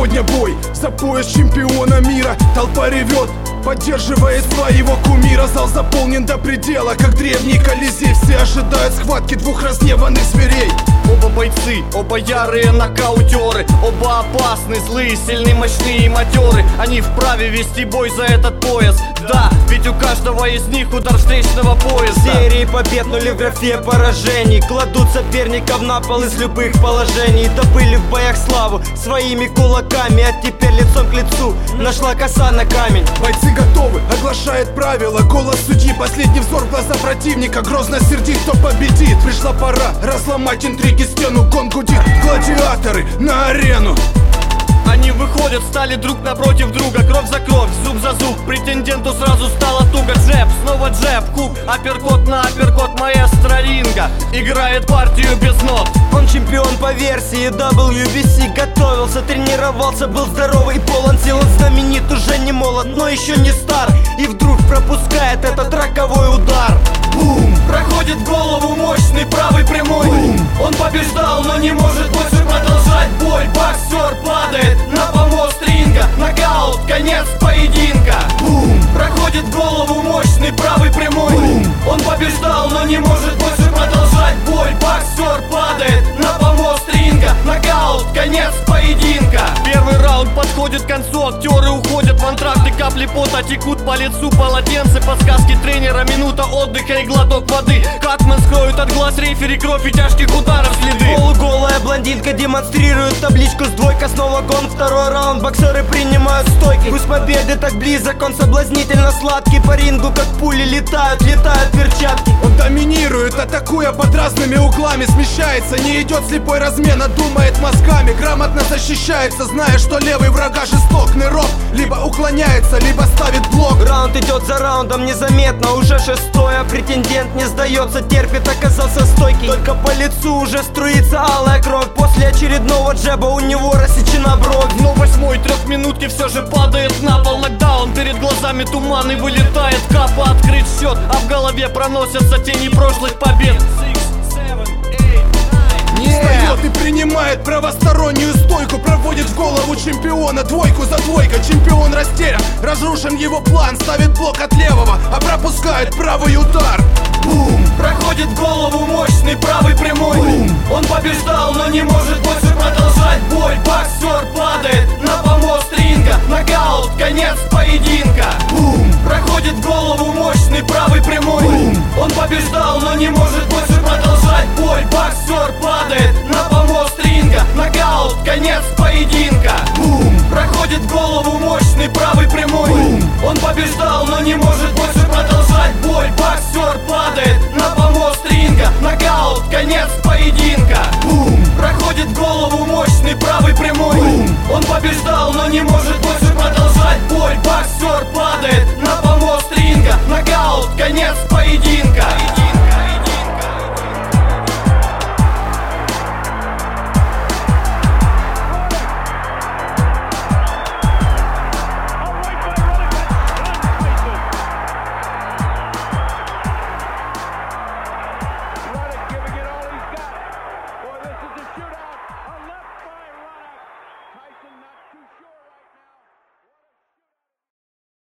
сегодня бой за пояс чемпиона мира. Толпа ревет, поддерживая своего кумира. Зал заполнен до предела, как древний Колизей. Все ожидают схватки двух разгневанных зверей. Оба бойцы, оба ярые нокаутеры, оба опасны, злые, сильные, мощные и матеры. Они вправе вести бой за этот пояс. Да, ведь у каждого из них удар встречного пояса. Серии побед, нули в графе поражений. Кладут соперников на пол из любых положений. Добыли в боях славу своими кулаками, а теперь лицом к лицу нашла коса на камень. Бойцы готовы, оглашает правила голос судьи. Последний взор в глаза противника, грозно сердит, кто победит. Пришла пора разломать интриги, стену гон гудит. Гладиаторы на арену. Они выходят, стали друг напротив друга, кровь за кровь, зуб за зуб. Претенденту сразу стало туго. Джеб, снова джеб, хук, апперкот на апперкот. Маэстро ринга играет партию без нот. Он чемпион по версии WBC. Готовился, тренировался, был здоровый и полон сил. Он знаменит, уже не молод, но еще не стар. И вдруг пропускает этот роковой удар. Бум! Проходит в голову мощный правый прямой. Бум! Он побеждал, но не может больше продолжать бой. Боксер падает на помост ринга. Нокаут, конец поединка. Бум! Проходит в голову мощный правый прямой. Бум! Он побеждал, но не может больше продолжать бой. Боксер падает на помост ринга. Нокаут, конец поединка. Первый раунд подходит к концу. Актеры уходят в антракты, капли пота текут по лицу. Полотенце, подсказки тренера, минута отдыха и глоток воды. Хакман скроет от глаз рефери, кровь и тяжких ударов следы. Полуголая блондинка демонстрирует табличку с двойка. Снова гон, второй раунд, боксеры принимают стойки. Пусть победы так близок, он соблазнительно сладкий. По рингу как пули летают перчатки. Он доминирует, атакуя под разными углами. Смещается, не идет слепой размен, а думает мозгами. Грамотно защищается, зная, что левый врага жесток. Нырок либо уклоняется, либо ставит блок. Раунд идет за раундом незаметно, уже шестой. А претендент не сдается, терпит, оказался стойкий. Только по лицу уже струится алая кровь. После очередного джеба у него рассечена бровь. Но восьмой трехминутки все же падает на пол. Нокдаун, перед глазами туман и вылетает капа. Открыт счет, а в голове проносятся тени прошлых побед. Встает и принимает правостороннюю стойку. Проводит в голову чемпиона двойку за двойкой. Чемпион растерян, разрушен его план. Ставит блок от левого, а пропускает правый удар. Бум! Проходит в голову мощный правый прямой. Бум! Он побеждал, но не может больше продолжать бой. Боксер падает на помост ринга. Нокаут, конец поединка. Бум! Проходит в голову мощный правый прямой. Бум! Он побеждал, но не может больше продолжать бой. Боксер падает на помост ринга. Нокаут, конец поединка. Бум! Проходит в голову мощный правый прямой. Бум! Он побеждал, но не может больше продолжать бой. Боксер падает на помост ринга. Нокаут, конец поединка. Бум! Проходит в голову мощный правый прямой. Бум! Он побеждал, но не может больше продолжать бой. Боксер падает на помост ринга. Нокаут, конец поединка.